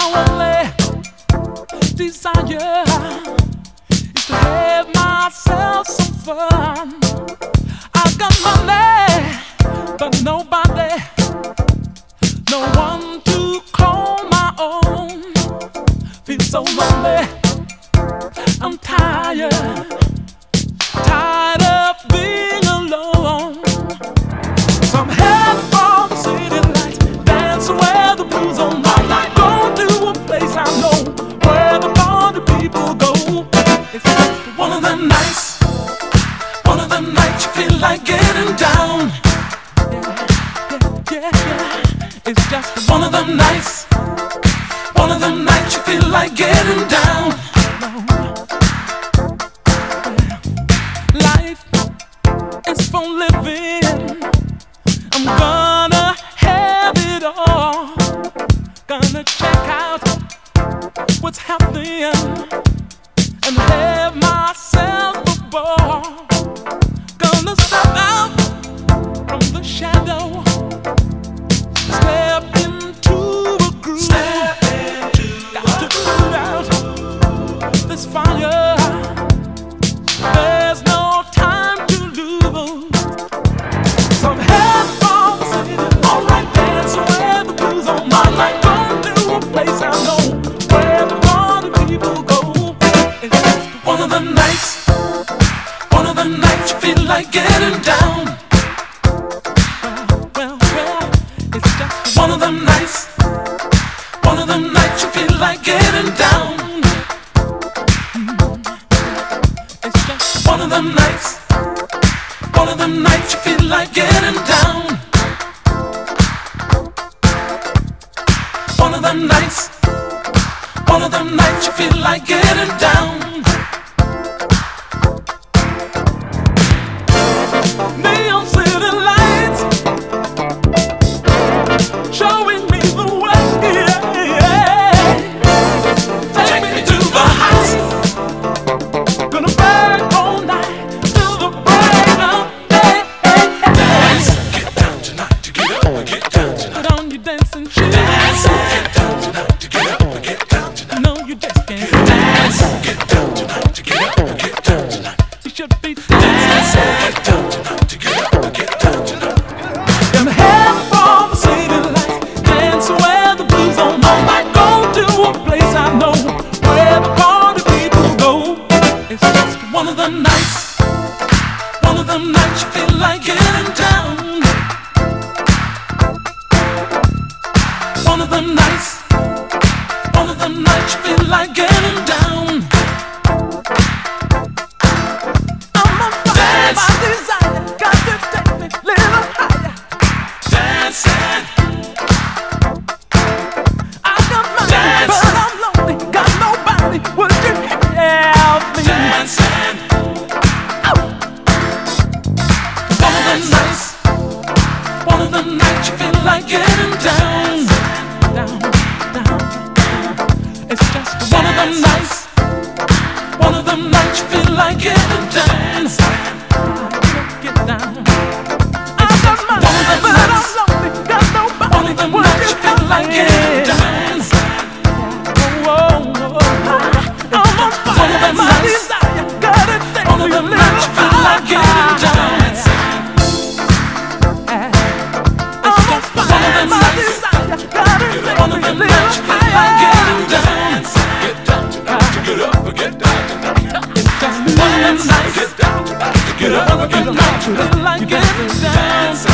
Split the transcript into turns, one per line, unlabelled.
only desire is to have myself some fun. I got money, but nobody, no one to call my own. Feel so lonely, I'm tired of being alone. Some head for the city lights, dance where the blues on my light. Go to a place I know where the party people go. It's just one of them nights, one of them nights you feel like getting down. Yeah. It's just one of them nights, one of them nights you feel like getting down. Life is for living. I'm gonna have it all. Gonna check out what's happening and have myself a ball. Gonna step out from the shadow, step into a groove. Got to put out this fire. There's no time to lose. Some head for the city, alright, dance where the blues on my light. Go to a place I know where the party people go. It's just one of them nights, one of them nights you feel like getting down. Well, it's just one of them nights, one of them nights you feel like getting down. It's just one of them nights, one of them nights you feel like getting down. One of them nights, one of them nights you feel like getting down. Neon city lights showing me the way. Take me to the heights. Gonna burn all night till the break of day. Dance, get down tonight to get up and get down tonight. Put on your dancing shoes. Dance, get down tonight to get up and get down tonight. No, you just can't dance. Get down tonight to get up and get down tonight. You should be dancing. Get down tonight to get up and get down tonight. Gonna head for the city lights, dance where the blues on my light. Go to a place I know where the party people go. It's just one of them nights, one of them nights you feel like getting down. One of them nights, one of them nights you feel like getting down. I'm on fire by desire, got to take me a little higher. Dancing, I got money, but I'm lonely, got nobody. Would you help me? Dancing, one of them nights, one of them nights you feel like getting down. It's just one of them nights, one of them nights you feel like getting down. Get down. It's just one of them nights, one of them nights you feel like getting down. I'm on fire, one of them nights, one of them nights you feel like getting down. I'm on fire, one of them nights, one of them nights you feel like getting down. Get down tonight to get up and get down tonight. It's just one of them nights, get down tonight to get up and get down tonight. Like getting down.